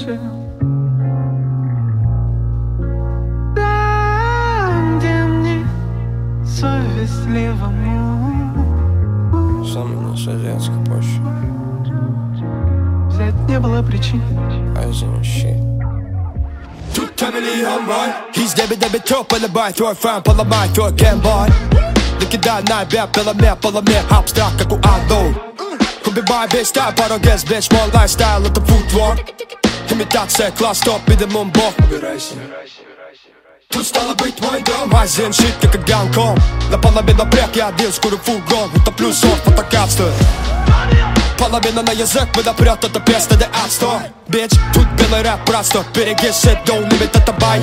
заслужил. Там, где мне совестливому Сам на Советской почве взять не было причин. I didn't shit. Тут миллион бой. Из деби то полюбай, твой фан поломай, твой геймбой. Накидай на бег, поломе, абстракт, как у Адо. Убивай весь тайм, пороге сбечь, мой лайфстайл, это футворк. Имитация, класс, топ, минимум бог. Убирайся. Тут стало быть мой дом. Азиан щит, как Ганком. Наполовину брек, я один скурю фургон. Утоплю сорт, фотокапство. Половина на язык, выдопрет, это песня, да отстой. Бич, тут белый рэп, братство. Береги shit, don't limit, это бай.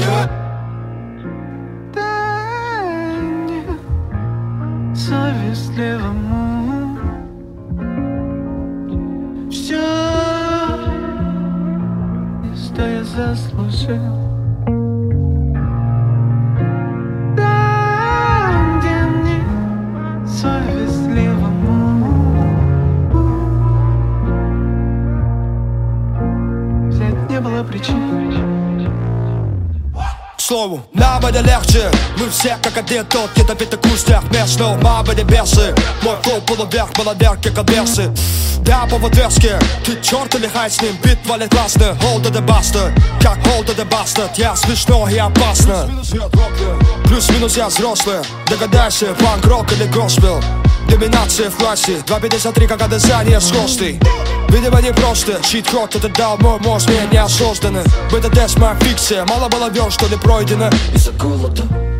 Дай мне совестливому все, что я заслужил. Там, где мне совестливому взять не было причин. К слову, нам будет легче. Мы все как один тот, ядовитый кустяк местного. Мама не бесы. Мой флоу полуверх, маловерх, как оберсы. Да, по водверске. Ты черт или хай с ним, бит валит классно. Hold the bastard, как hold the bastard. Я смешно и опасно. Плюс-минус я взрослый. Догадайся, панк-рок или госпел. Доминация в классе, 2.53, как дизайнер схожий. Видимо, не просто, чит-код это дал мой мозг, мне неосознанно. Бета-тест моя фикция, мало было вер, что ли пройдено. Из-за голода